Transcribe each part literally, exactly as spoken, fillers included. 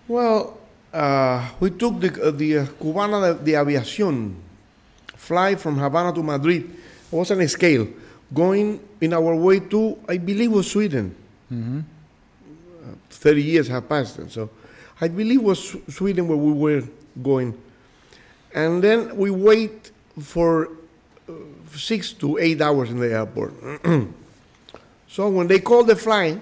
Well, uh, we took the, uh, the uh, Cubana de, de Aviación flight from Havana to Madrid. It was on a scale going in our way to, I believe, was Sweden. Mm-hmm. Uh, Thirty years have passed, and so I believe was Sw- Sweden where we were going. And then we wait for uh, six to eight hours in the airport. So when they called the flight,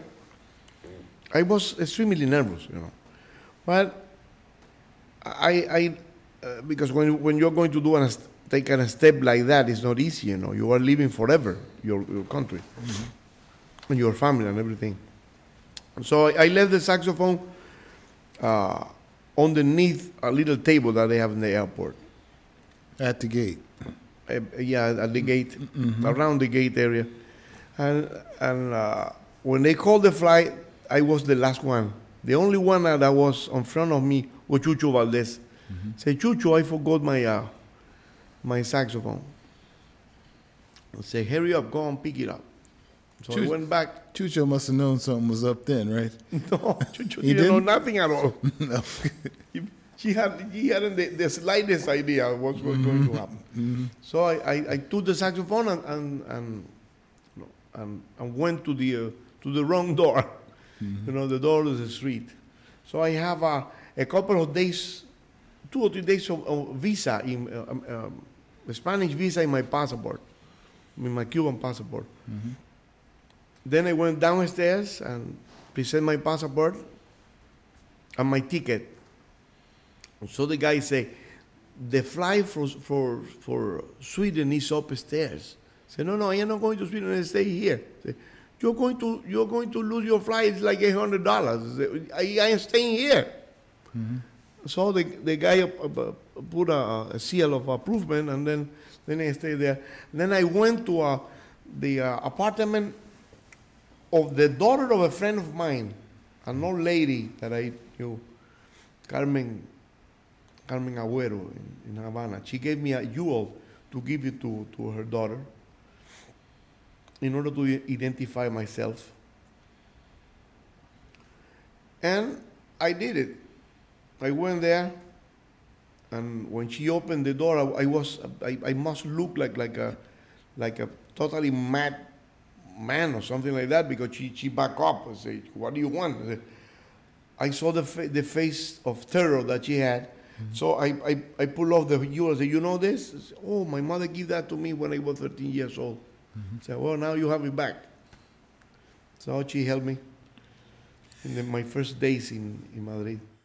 I was extremely nervous, you know. But I, I uh, because when when you're going to do an, take a step like that, it's not easy, you know. You are living forever your your country, mm-hmm. and your family and everything. So I, I left the saxophone uh, underneath a little table that they have in the airport. At the gate. Uh, yeah, at the gate, mm-hmm. around the gate area, and and uh, when they called the flight, I was the last one. The only one that was in front of me was Chucho Valdez. Mm-hmm. Say, Chucho, I forgot my uh, my saxophone. I say, hurry up, go and pick it up. So Chucho, I went back. Chucho must have known something was up then, right? No, Chucho He didn't, know didn't? nothing at all. No. he, he had he hadn't the, the slightest idea of what was mm-hmm. going to happen. Mm-hmm. So I, I, I took the saxophone and and and, you know, and, and went to the uh, to the wrong door. Mm-hmm. You know, the door to the street. So I have a, a couple of days, two or three days of, of visa, in uh, um, um, Spanish visa in my passport, in my Cuban passport. Mm-hmm. Then I went downstairs and present my passport and my ticket. So the guy said, the flight for, for, for Sweden is upstairs. I said, no, no, I am not going to Sweden, I stay here. I said, You're going to you're going to lose your flight. It's like eight hundred dollars. I, I am staying here. Mm-hmm. So the the guy uh, put a, a seal of approval, and then then I stayed there. Then I went to uh, the uh, apartment of the daughter of a friend of mine, an old lady that I knew, Carmen Carmen Agüero in, in Havana. She gave me a jewel to give it to, to her daughter, in order to identify myself. And I did it. I went there, and when she opened the door, I, I was I, I must look like like a like a totally mad man or something like that, because she she backed up and said, "What do you want?" I, said, I saw the fa- the face of terror that she had. Mm-hmm. So I, I, I pulled off the jewel and said, "You know this?" I said, "Oh, my mother gave that to me when I was thirteen years old." Mm-hmm. So, well, now you have it back. So she helped me in the, my first days in, in Madrid.